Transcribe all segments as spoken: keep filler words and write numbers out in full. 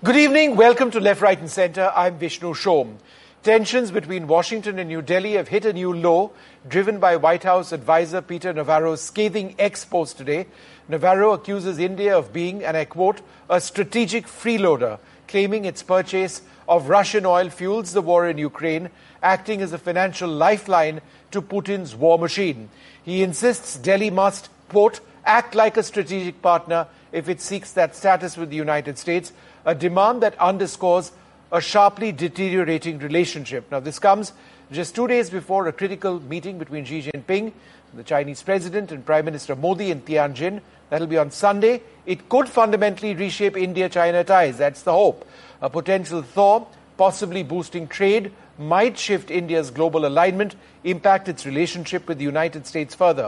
Good evening. Welcome to Left, Right and Centre. I'm Vishnu Shom. Tensions between Washington and New Delhi have hit a new low, driven by White House advisor Peter Navarro's scathing ex-post today. Navarro accuses India of being, and I quote, a strategic freeloader, claiming its purchase of Russian oil fuels the war in Ukraine, acting as a financial lifeline to Putin's war machine. He insists Delhi must, quote, act like a strategic partner if it seeks that status with the United States, a demand that underscores a sharply deteriorating relationship. Now, this comes just two days before a critical meeting between Xi Jinping, the Chinese president, and Prime Minister Modi in Tianjin. That'll be on Sunday. It could fundamentally reshape India-China ties. That's the hope. A potential thaw, possibly boosting trade, might shift India's global alignment, impact its relationship with the United States further.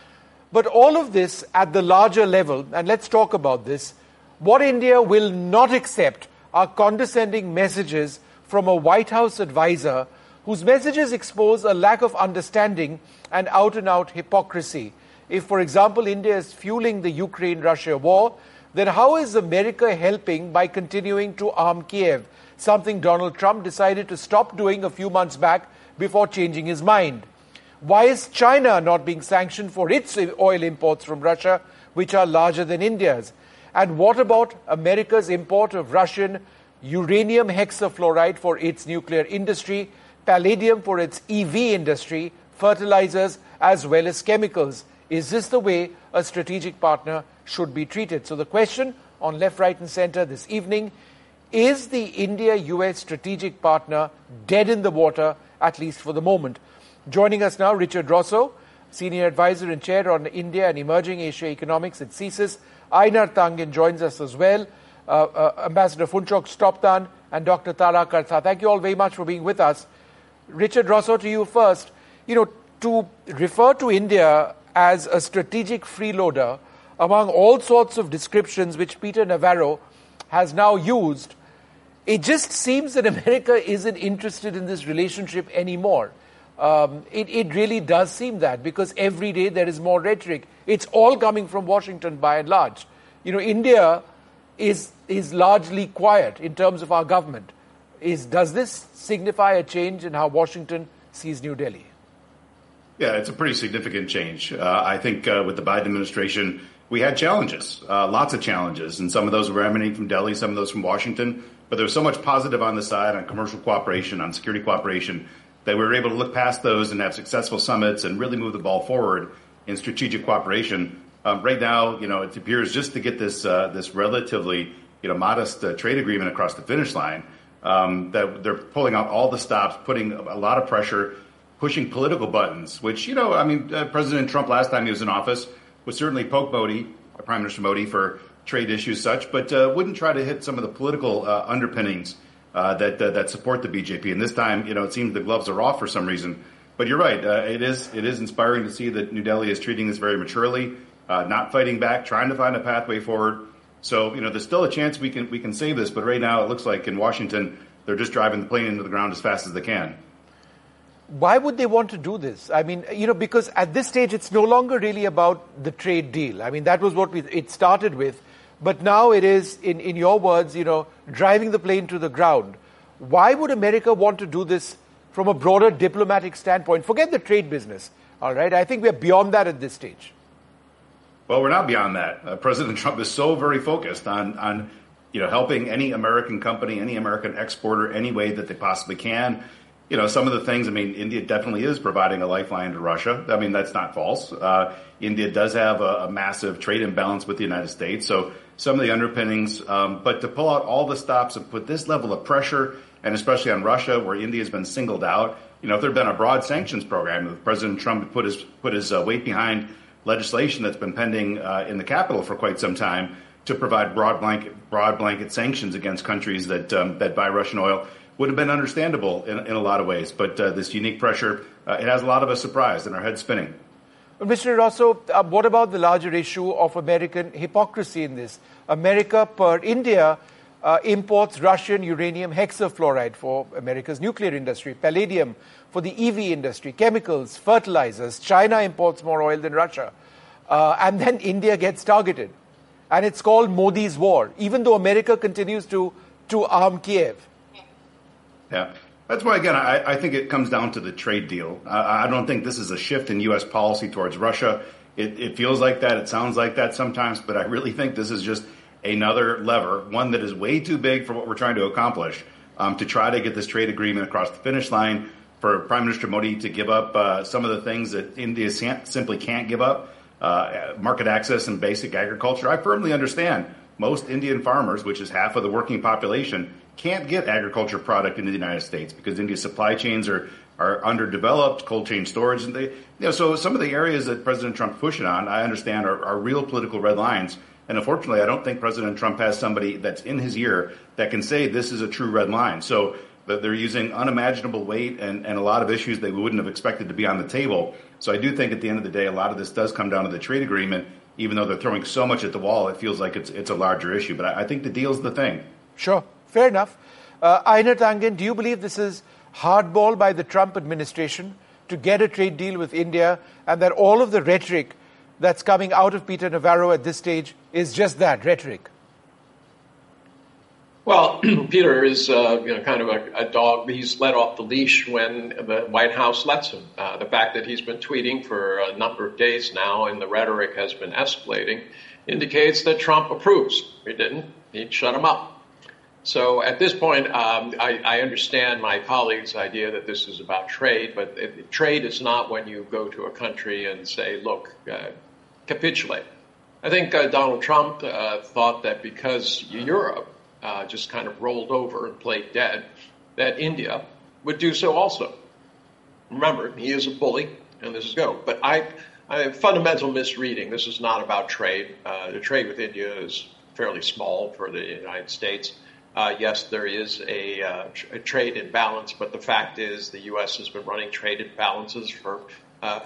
But all of this at the larger level, and let's talk about this, what India will not accept are condescending messages from a White House advisor whose messages expose a lack of understanding and out-and-out hypocrisy. If, for example, India is fueling the Ukraine-Russia war, then how is America helping by continuing to arm Kiev, something Donald Trump decided to stop doing a few months back before changing his mind? Why is China not being sanctioned for its oil imports from Russia, which are larger than India's? And what about America's import of Russian uranium hexafluoride for its nuclear industry, palladium for its E V industry, fertilizers, as well as chemicals? Is this the way a strategic partner should be treated? So the question on Left, Right and Centre this evening, is the India-U S strategic partner dead in the water, at least for the moment? Joining us now, Richard Rosso, Senior Advisor and Chair on India and Emerging Asia Economics at CSIS. Einar Tangen joins us as well, uh, uh, Ambassador Phunchok Stoptan and Doctor Tara Kartha. Thank you all very much for being with us. Richard Rosso, to you first. You know, to refer to India as a strategic freeloader, among all sorts of descriptions which Peter Navarro has now used, it just seems that America isn't interested in this relationship anymore. Um, it, it really does seem that, because every day there is more rhetoric. It's all coming from Washington by and large. You know, India is is largely quiet in terms of our government. Is does this signify a change in how Washington sees New Delhi? Yeah, it's a pretty significant change. Uh, I think uh, with the Biden administration, we had challenges, uh, lots of challenges, and some of those were emanating from Delhi, some of those from Washington. But there was so much positive on the side on commercial cooperation, on security cooperation, that we were able to look past those and have successful summits and really move the ball forward in strategic cooperation. Um, right now, you know, it appears just to get this uh, this relatively, you know, modest uh, trade agreement across the finish line, um, that they're pulling out all the stops, putting a lot of pressure, pushing political buttons, which, you know, I mean, uh, President Trump last time he was in office would certainly poke Modi, uh, Prime Minister Modi, for trade issues such, but uh, wouldn't try to hit some of the political uh, underpinnings Uh, that uh, that support the B J P. And this time, you know, it seems the gloves are off for some reason. But you're right. Uh, it is it is inspiring to see that New Delhi is treating this very maturely, uh, not fighting back, trying to find a pathway forward. So, you know, there's still a chance we can we can save this. But right now, it looks like in Washington, they're just driving the plane into the ground as fast as they can. Why would they want to do this? I mean, you know, because at this stage, it's no longer really about the trade deal. I mean, that was what we, it started with. But now it is, in, in your words, you know, driving the plane to the ground. Why would America want to do this from a broader diplomatic standpoint? Forget the trade business, all right? I think we're beyond that at this stage. Well, we're not beyond that. Uh, President Trump is so very focused on, on, you know, helping any American company, any American exporter, any way that they possibly can. You know, some of the things, I mean, India definitely is providing a lifeline to Russia. I mean, that's not false. Uh, India does have a, a massive trade imbalance with the United States. So some of the underpinnings, um, but to pull out all the stops and put this level of pressure, and especially on Russia, where India has been singled out, you know, if there had been a broad sanctions program, if President Trump had put his, put his uh, weight behind legislation that's been pending uh, in the Capitol for quite some time to provide broad blanket, broad blanket sanctions against countries that, um, that buy Russian oil, would have been understandable in, in a lot of ways. But uh, this unique pressure, uh, it has a lot of us surprised and our heads spinning. Mister Rosso, uh, what about the larger issue of American hypocrisy in this? America, per India, uh, imports Russian uranium hexafluoride for America's nuclear industry, palladium for the E V industry, chemicals, fertilizers. China imports more oil than Russia. Uh, and then India gets targeted. And it's called Modi's war, even though America continues to to arm Kiev? Yeah. That's why, again, I, I think it comes down to the trade deal. I, I don't think this is a shift in U S policy towards Russia. It, it feels like that. It sounds like that sometimes. But I really think this is just another lever, one that is way too big for what we're trying to accomplish, um, to try to get this trade agreement across the finish line, for Prime Minister Modi to give up uh, some of the things that India simply can't give up, uh, market access and basic agriculture. I firmly understand most Indian farmers, which is half of the working population, can't get agriculture product into the United States because India's supply chains are, are underdeveloped, cold chain storage. And they, you know, so some of the areas that President Trump's pushing on, I understand, are, are real political red lines. And unfortunately, I don't think President Trump has somebody that's in his ear that can say this is a true red line. So that they're using unimaginable weight and, and a lot of issues that we wouldn't have expected to be on the table. So I do think at the end of the day, a lot of this does come down to the trade agreement. Even though they're throwing so much at the wall, it feels like it's it's a larger issue. But I, I think the deal's the thing. Sure. Fair enough. Uh, Einar Tangen, do you believe this is hardball by the Trump administration to get a trade deal with India, and that all of the rhetoric that's coming out of Peter Navarro at this stage is just that, rhetoric? Well, Peter is uh, you know, kind of a, a dog. He's let off the leash when the White House lets him. Uh, the fact that he's been tweeting for a number of days now and the rhetoric has been escalating indicates that Trump approves. If he didn't, he'd shut him up. So at this point, um, I, I understand my colleague's idea that this is about trade, but it, trade is not when you go to a country and say, look, uh, capitulate. I think uh, Donald Trump uh, thought that because Europe Uh, just kind of rolled over and played dead, that India would do so also. Remember, he is a bully, and this is go. But I, I fundamental misreading. This is not about trade. Uh, the trade with India is fairly small for the United States. Uh, yes, there is a, uh, tr- a trade imbalance, but the fact is the U S has been running trade imbalances for uh,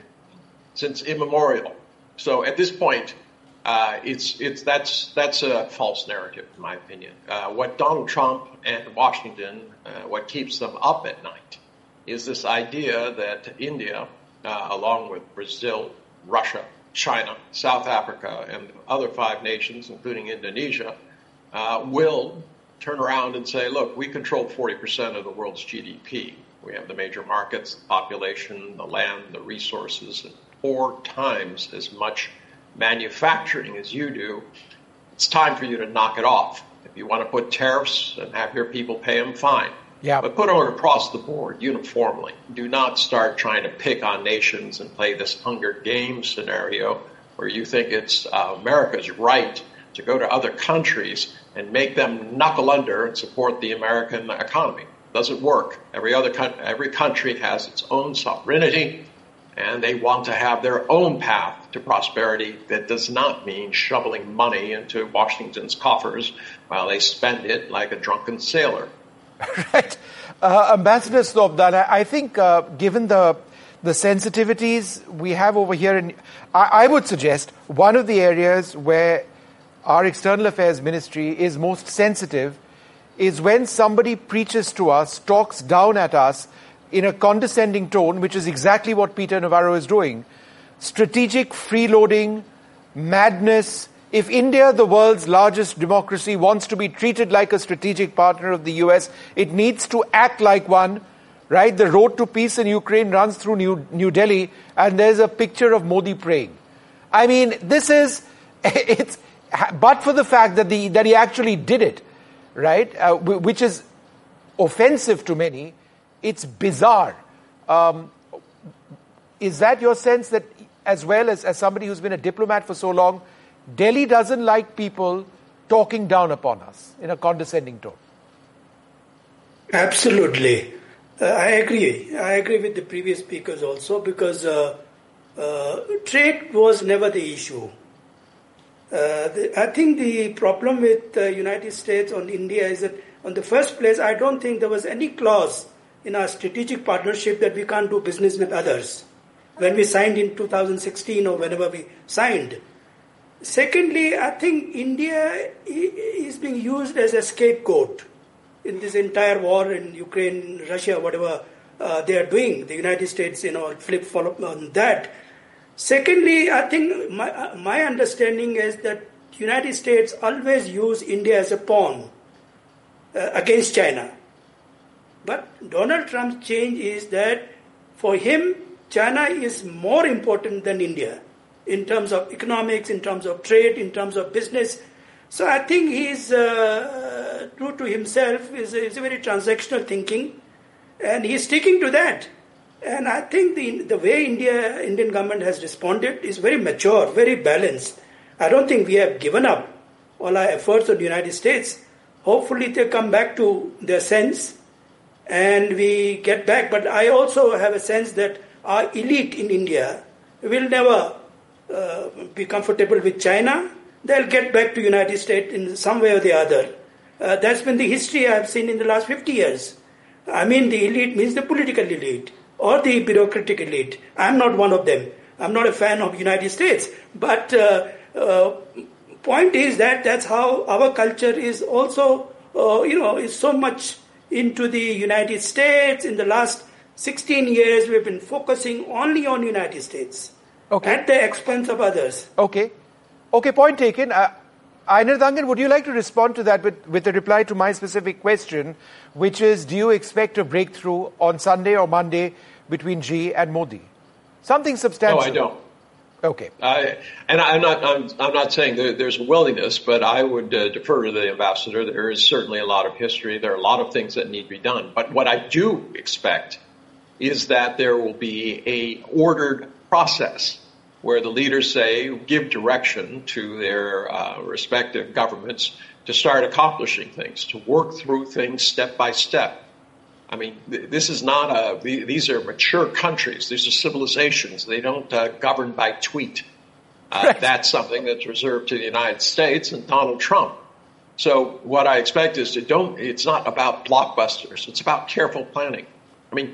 since immemorial. So at this point, Uh, it's it's that's that's a false narrative, in my opinion. Uh, what Donald Trump and Washington, uh, what keeps them up at night, is this idea that India, uh, along with Brazil, Russia, China, South Africa, and other five nations, including Indonesia, uh, will turn around and say, "Look, we control forty percent of the world's G D P. We have the major markets, the population, the land, the resources, and four times as much manufacturing as you do. It's time for you to knock it off. If you want to put tariffs and have your people pay them, fine. Yeah. But put them across the board uniformly. Do not start trying to pick on nations and play this Hunger Games scenario where you think it's uh, America's right to go to other countries and make them knuckle under and support the American economy. Doesn't work. Every other co- every country has its own sovereignty, and they want to have their own path to prosperity that does not mean shoveling money into Washington's coffers while they spend it like a drunken sailor. Right. Uh, Ambassador Slobdan, I, I think uh, given the the sensitivities we have over here, in, I, I would suggest one of the areas where our External Affairs Ministry is most sensitive is when somebody preaches to us, talks down at us, in a condescending tone, which is exactly what Peter Navarro is doing. Strategic freeloading, madness. If India, the world's largest democracy, wants to be treated like a strategic partner of the U S, it needs to act like one, right? The road to peace in Ukraine runs through New, New Delhi, and there's a picture of Modi praying. I mean, this is, it's, but for the fact that, the, that he actually did it, right, uh, which is offensive to many, it's bizarre. Um, is that your sense that, as well as, as somebody who's been a diplomat for so long, Delhi doesn't like people talking down upon us in a condescending tone? Absolutely. Uh, I agree. I agree with the previous speakers also, because uh, uh, trade was never the issue. Uh, the, I think the problem with the United States on India is that, on the first place, I don't think there was any clause in our strategic partnership that we can't do business with others when we signed in two thousand sixteen or whenever we signed. Secondly, I think India is being used as a scapegoat in this entire war in Ukraine, Russia, whatever uh, they are doing. The United States, you know, flip-flop on that. Secondly, I think my, my understanding is that the United States always use India as a pawn uh, against China. But Donald Trump's change is that for him, China is more important than India in terms of economics, in terms of trade, in terms of business. So I think he's uh, true to himself, is a, is a very transactional thinking, and he's sticking to that. And I think the the way India Indian government has responded is very mature, very balanced. I don't think we have given up all our efforts on the United States. Hopefully they come back to their sense and we get back. But I also have a sense that our elite in India will never uh, be comfortable with China. They'll get back to United States in some way or the other. Uh, that's been the history I've seen in the last fifty years. I mean, the elite means the political elite or the bureaucratic elite. I'm not one of them. I'm not a fan of United States. But uh, uh, point is that that's how our culture is also, uh, you know, is so much into the United States. In the last sixteen years, we've been focusing only on United States. Okay. At the expense of others. Okay. Okay, point taken. Uh, Ainar Dangan, would you like to respond to that with, with a reply to my specific question, which is, do you expect a breakthrough on Sunday or Monday between Xi and Modi? Something substantial. No, I don't. Okay. I, and I'm not, I'm, I'm not saying there, there's a willingness, but I would uh, defer to the ambassador. There is certainly a lot of history. There are a lot of things that need to be done. But what I do expect is that there will be a ordered process where the leaders say, give direction to their uh, respective governments to start accomplishing things, to work through things step by step. I mean, th- this is not a, th- these are mature countries. These are civilizations. They don't uh, govern by tweet. Uh, right. That's something that's reserved to the United States and Donald Trump. So what I expect is to don't, it's not about blockbusters. It's about careful planning. I mean,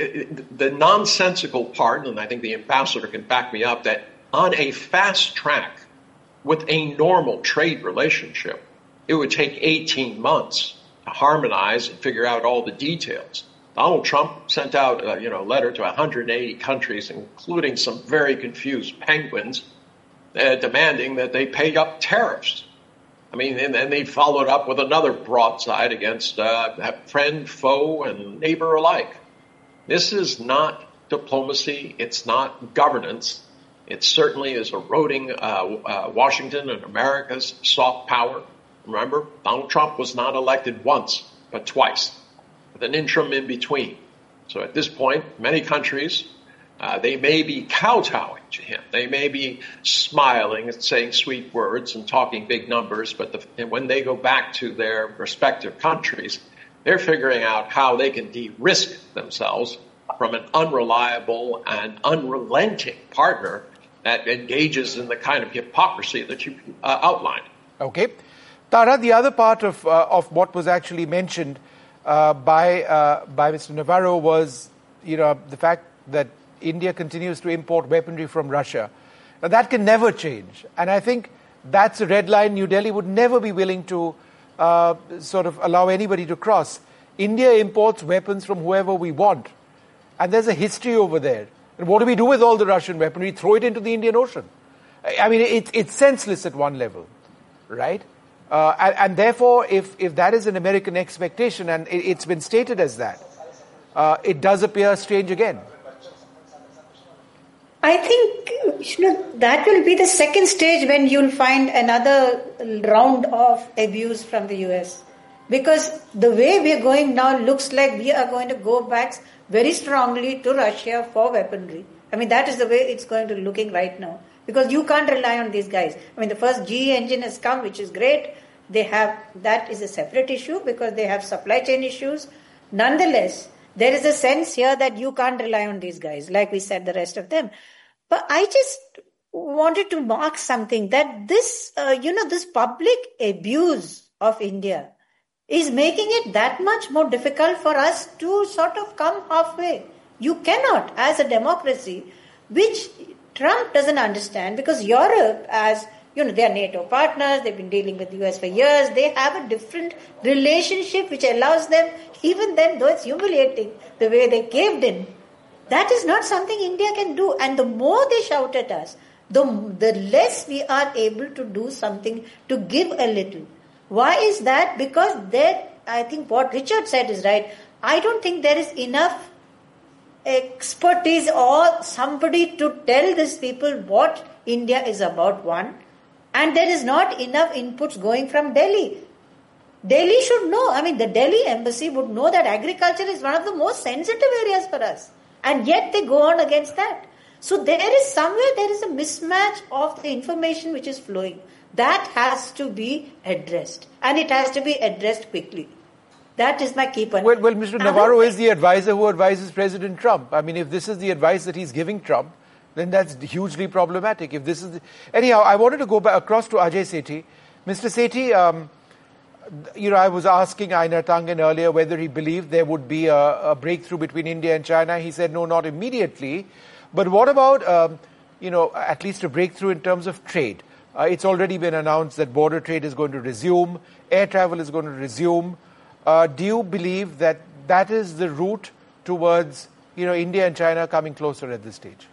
the nonsensical part, and I think the ambassador can back me up, that on a fast track with a normal trade relationship, it would take eighteen months to harmonize and figure out all the details. Donald Trump sent out a, you know, letter to one hundred eighty countries, including some very confused penguins, uh, demanding that they pay up tariffs. I mean, and then they followed up with another broadside against uh, friend, foe, and neighbor alike. This is not diplomacy. It's not governance. It certainly is eroding uh, uh, Washington and America's soft power. Remember, Donald Trump was not elected once, but twice, with an interim in between. So at this point, many countries, uh, they may be kowtowing to him. They may be smiling and saying sweet words and talking big numbers, but the, and when they go back to their respective countries, they're figuring out how they can de-risk themselves from an unreliable and unrelenting partner that engages in the kind of hypocrisy that you uh, outlined. Okay. Tara, the other part of uh, of what was actually mentioned uh, by uh, by Mister Navarro was, you know, the fact that India continues to import weaponry from Russia. Now, that can never change. And I think that's a red line New Delhi would never be willing to Uh, sort of allow anybody to cross. India imports weapons from whoever we want. And there's a history over there. And what do we do with all the Russian weaponry? Throw it into the Indian Ocean. I mean, it, it's senseless at one level, right? Uh, and, and therefore, if, if that is an American expectation, and it, it's been stated as that, uh, it does appear strange again. I think, you know, that will be the second stage when you'll find another round of abuse from the U S. Because the way we're going now looks like we are going to go back very strongly to Russia for weaponry. I mean, that is the way it's going to looking right now. Because you can't rely on these guys. I mean, the first G E engine has come, which is great. They have, that is a separate issue because they have supply chain issues. Nonetheless, there is a sense here that you can't rely on these guys, like we said, the rest of them. But I just wanted to mark something that this, uh, you know, this public abuse of India is making it that much more difficult for us to sort of come halfway. You cannot, as a democracy, which Trump doesn't understand, because Europe, as, you know, they are NATO partners, they've been dealing with the U S for years, they have a different relationship which allows them, even then, though it's humiliating, the way they caved in, that is not something India can do. And the more they shout at us, the, the less we are able to do something to give a little. Why is that? Because their I think what Richard said is right. I don't think there is enough expertise or somebody to tell these people what India is about, one. And there is not enough inputs going from Delhi. Delhi should know. I mean, the Delhi embassy would know that agriculture is one of the most sensitive areas for us. And yet they go on against that. So there is somewhere, there is a mismatch of the information which is flowing. That has to be addressed. And it has to be addressed quickly. That is my key point. Well, well Mister Navarro is the advisor who advises President Trump. I mean, if this is the advice that he's giving Trump, then that's hugely problematic. If this is the... Anyhow, I wanted to go back across to Ajay Sethi. Mister Sethi, um, you know, I was asking Einar Tangen earlier whether he believed there would be a, a breakthrough between India and China. He said, no, not immediately. But what about, um, you know, at least a breakthrough in terms of trade? Uh, it's already been announced that border trade is going to resume, air travel is going to resume. Uh, do you believe that that is the route towards, you know, India and China coming closer at this stage?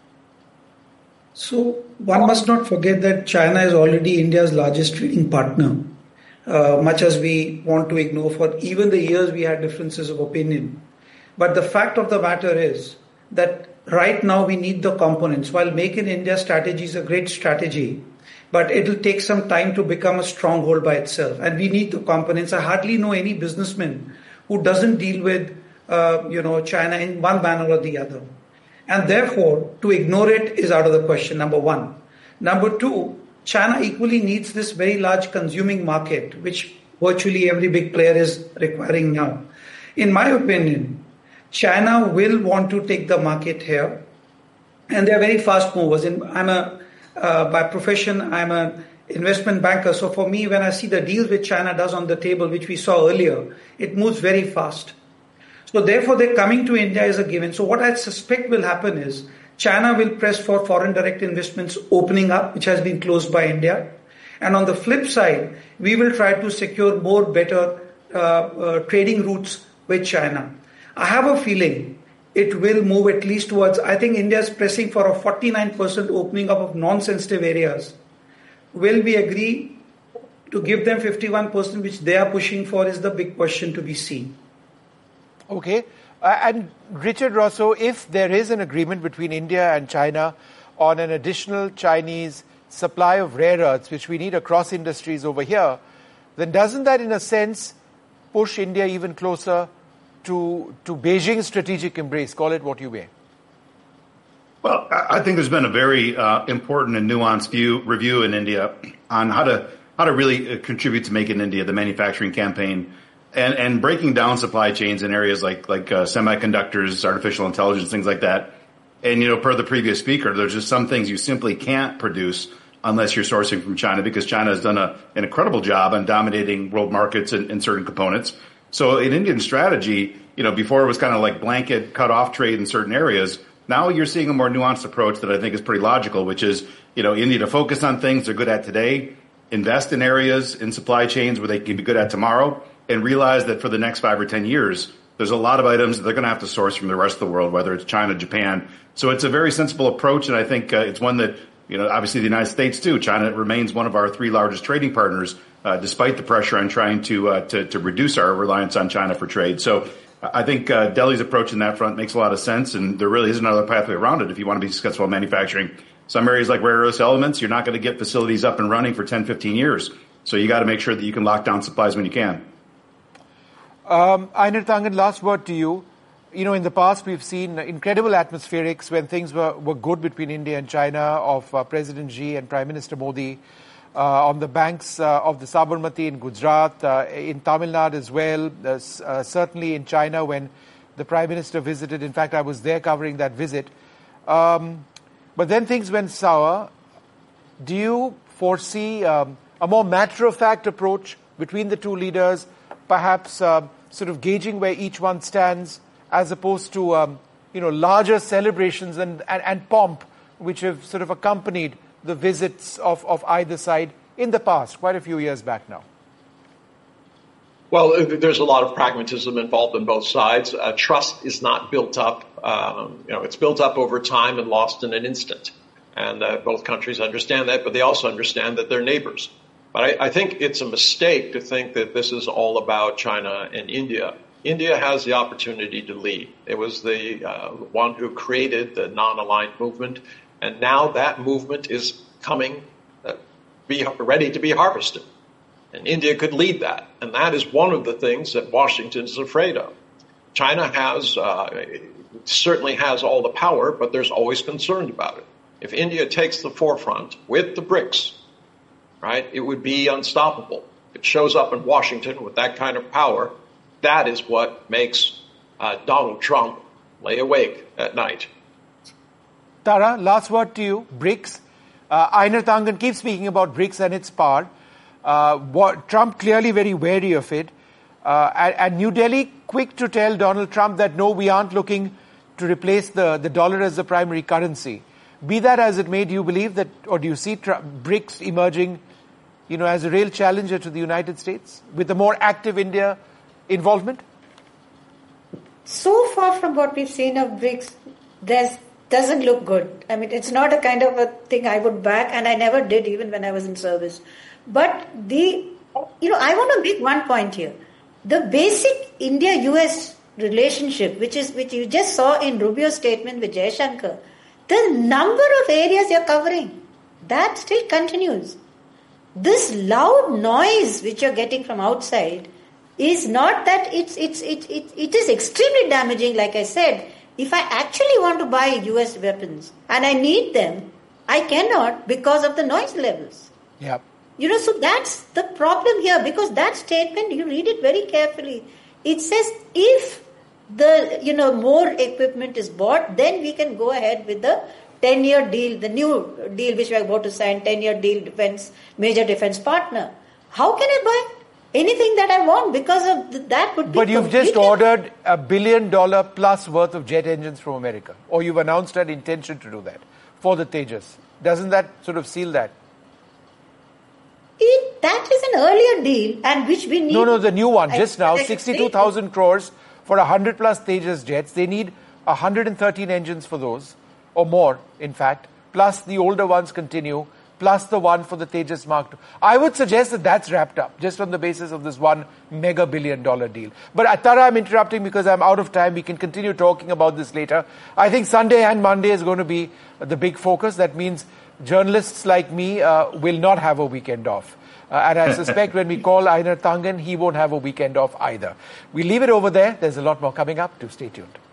So one must not forget that China is already India's largest trading partner, uh, much as we want to ignore for even the years we had differences of opinion. But the fact of the matter is that right now we need the components. While Make in India strategy is a great strategy, but it will take some time to become a stronghold by itself. And we need the components. I hardly know any businessman who doesn't deal with, uh, you know, China in one manner or the other. And therefore, to ignore it is out of the question, number one. Number two, China equally needs this very large consuming market, which virtually every big player is requiring now. In my opinion, China will want to take the market here. And they're very fast movers. And I'm a Uh, by profession, I'm an investment banker. So for me, when I see the deals which China does on the table, which we saw earlier, it moves very fast. So therefore, they're coming to India as a given. So what I suspect will happen is China will press for foreign direct investments opening up, which has been closed by India. And on the flip side, we will try to secure more better uh, uh, trading routes with China. I have a feeling it will move at least towards, I think India is pressing for a forty-nine percent opening up of non-sensitive areas. Will we agree to give them fifty-one percent, which they are pushing for, is the big question to be seen. Okay. Uh, and Richard Rosso, if there is an agreement between India and China on an additional Chinese supply of rare earths, which we need across industries over here, then doesn't that in a sense push India even closer to to Beijing's strategic embrace, call it what you may? Well, I think there's been a very uh, important and nuanced view review in India on how to how to really contribute to Make in India, the manufacturing campaign, and, and breaking down supply chains in areas like like uh, semiconductors, artificial intelligence, things like that. And, you know, per the previous speaker, there's just some things you simply can't produce unless you're sourcing from China, because China has done a, an incredible job on dominating world markets in, in certain components. So in Indian strategy, you know, before it was kind of like blanket cut off trade in certain areas. Now you're seeing a more nuanced approach that I think is pretty logical, which is, you know, India to focus on things they're good at today, invest in areas in supply chains where they can be good at tomorrow, and realize that for the next five or ten years, there's a lot of items that they're going to have to source from the rest of the world, whether it's China, Japan. So it's a very sensible approach, and I think uh, it's one that, you know, obviously the United States too. China remains one of our three largest trading partners, uh, despite the pressure on trying to, uh, to to reduce our reliance on China for trade. So I think uh, Delhi's approach in that front makes a lot of sense, and there really is another pathway around it if you want to be successful in manufacturing. Some areas like rare earth elements, you're not going to get facilities up and running for ten, fifteen years. So you got to make sure that you can lock down supplies when you can. Um, Einar Tangen, last word to you. You know, in the past, we've seen incredible atmospherics when things were, were good between India and China, of uh, President Xi and Prime Minister Modi, uh, on the banks uh, of the Sabarmati in Gujarat, uh, in Tamil Nadu as well, uh, uh, certainly in China when the Prime Minister visited. In fact, I was there covering that visit. Um, but then things went sour. Do you foresee um, a more matter-of-fact approach between the two leaders, perhaps uh, sort of gauging where each one stands, as opposed to, um, you know, larger celebrations and, and, and pomp, which have sort of accompanied the visits of, of either side in the past, quite a few years back now? Well, there's a lot of pragmatism involved in both sides. Uh, trust is not built up. Um, you know, it's built up over time and lost in an instant. And uh, both countries understand that, but they also understand that they're neighbors. But I, I think it's a mistake to think that this is all about China and India. India has the opportunity to lead. It was the uh, one who created the non-aligned movement, and now that movement is coming, uh, be ready to be harvested. And India could lead that. And that is one of the things that Washington is afraid of. China has, uh, certainly has all the power, but there's always concern about it. If India takes the forefront with the BRICS, right, it would be unstoppable. If it shows up in Washington with that kind of power, that is what makes uh, Donald Trump lay awake at night. Tara, last word to you. BRICS. Uh, Einar Tangen keeps speaking about BRICS and its power. Uh, what, Trump clearly very wary of it. Uh, and, and New Delhi quick to tell Donald Trump that no, we aren't looking to replace the, the dollar as the primary currency. Be that as it may, do you believe that, or do you see Trump, BRICS emerging, you know, as a real challenger to the United States with a more active India involvement? So far from what we've seen of BRICS, there's doesn't look good. I mean, it's not a kind of a thing I would back, and I never did even when I was in service. But the, you know, I want to make one point here. The basic India-U S relationship, which is which you just saw in Rubio's statement with Jaishankar, the number of areas you're covering, that still continues. This loud noise which you're getting from outside is not that it's it's it it it is extremely damaging. Like I said, if I actually want to buy U S weapons and I need them, I cannot because of the noise levels. Yeah. You know, so that's the problem here, because that statement, you read it very carefully. It says if the, you know, more equipment is bought, then we can go ahead with the ten-year deal, the new deal which we are about to sign, ten-year deal defense, major defense partner. How can I buy anything that I want because of th- that would be But you've just ordered a billion dollar plus worth of jet engines from America, or you've announced an intention to do that for the Tejas. Doesn't that sort of seal that? It, that is an earlier deal, and which we need. No, no, the new one, just now, I sixty-two thousand crores for one hundred plus Tejas jets. They need one hundred thirteen engines for those, or more, in fact, plus the older ones continue, plus the one for the Tejas Mark two. I would suggest that that's wrapped up, just on the basis of this one mega billion dollar deal. But Atara, I'm interrupting because I'm out of time. We can continue talking about this later. I think Sunday and Monday is going to be the big focus. That means journalists like me uh, will not have a weekend off. Uh, and I suspect when we call Einar Tangen, he won't have a weekend off either. We leave it over there. There's a lot more coming up. Do stay tuned.